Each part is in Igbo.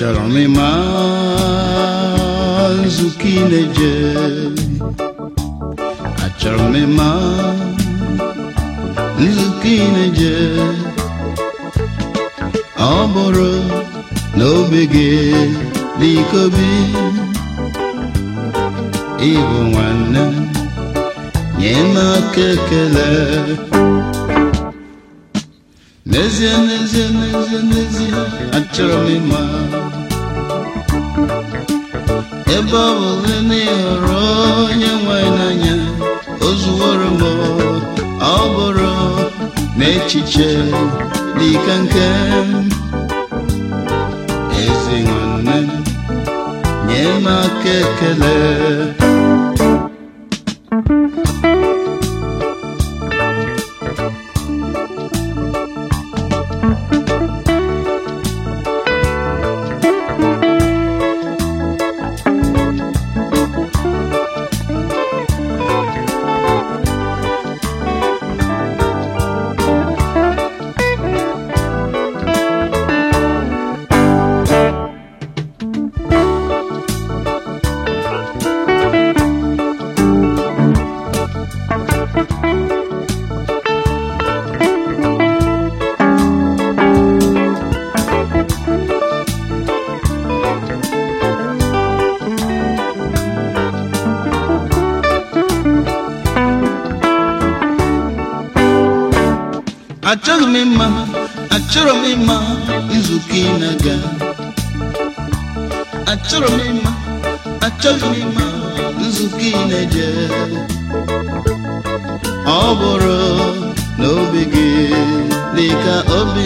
achọrọ m ịma nzukọ ị na-eje, achọrọ m ịma nzukọ ị na-eje. Ọ bụrụ na obi gị dị ka obi ịbụ nwanne m, nye m aka ekele. N'ezie n'ezie n'ezie n'ezie achọrọ m ịma ebe ọ bụla na ị hụrụ onye nwe n'anya, o zuworo m. Ọ bụrụ na echiche dị ka nke m, ezi nwanne m, nye m aka ekele. Achọrọ m ịma, achọrọ m ịma nzukọ ị na-aga. Achọrọ m ịma, achọrọ m ịma nzukọ ị na-eje. Ọ bụrụ na obi gị dị ka obi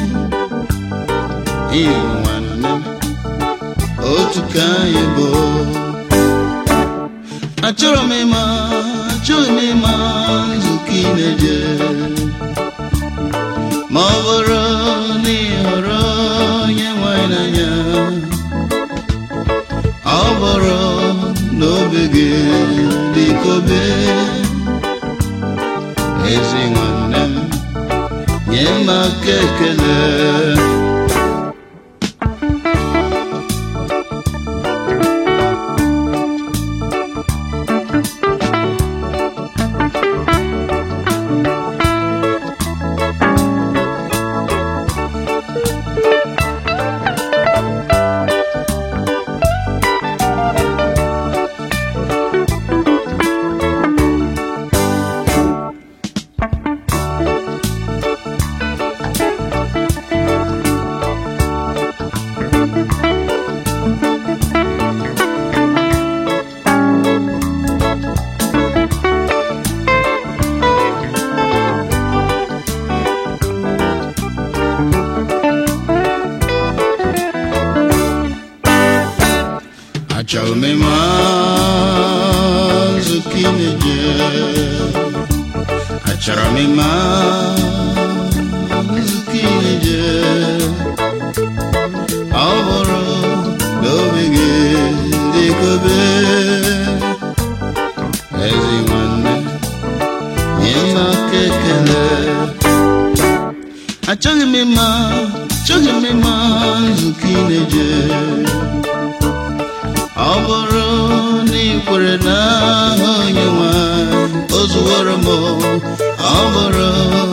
ịbụ nwanne m, otu ka anyị bụ. Achọrọ m ịma, achọrọ m ịma nzukọ ị na-eje. Ma ọ bụrụ na ị hụrụ onye nwe n'anya, ọ bụrụ na obi gị dị ka obi ezi nwanne m, nye m aka ekele. Achọrọ m ịma nzukọ ị na-eje. Achọrọ m ịma nzukọ ị na-eje. Ọ bụrụ na obi gị dị ka obi ezi nwanne, nye m aka ekele. Achọghị m ịma, achọghị m ịma nzukọ ị na-eje. Ọ bụrụ na ị kwere na onye nwe, o zuworo m. Ọ bụrụ